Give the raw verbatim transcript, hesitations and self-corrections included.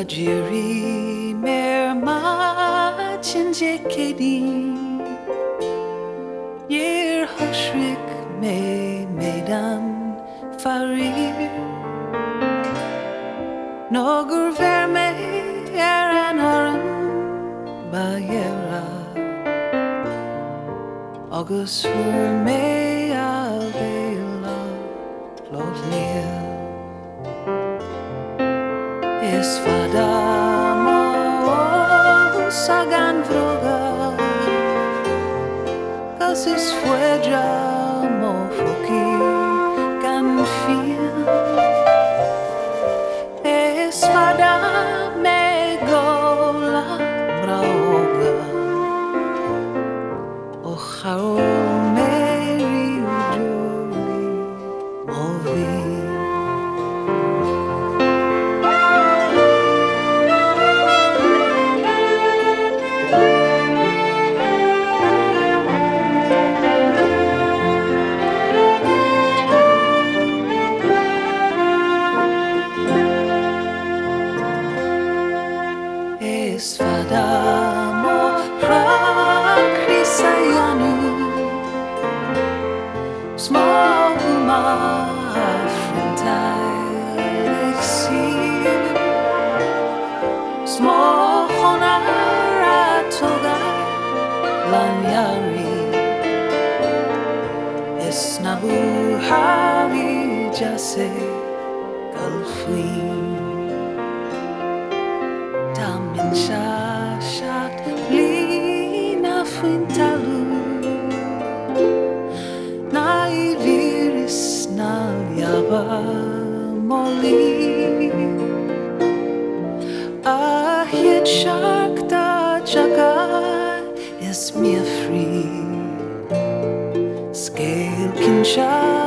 Jiri Merma Chinje Kedin Yer Hoshrik Me Medan Farir Nogur Verme Eran Aran Bayera August Me Avela Lovlia Es fadama o sagan vroga Casis fueja mo foki can feel Es fadame gola braoga O jaro meri ujoli movi Es fadamo prakrisayanu Small ma frontai exir Small honara toga lanyari Es nabu havi jase galfin Damin shashat lina fintalu Na iviris na yaba moli Ahit shakta chaka is me free Scale kinsha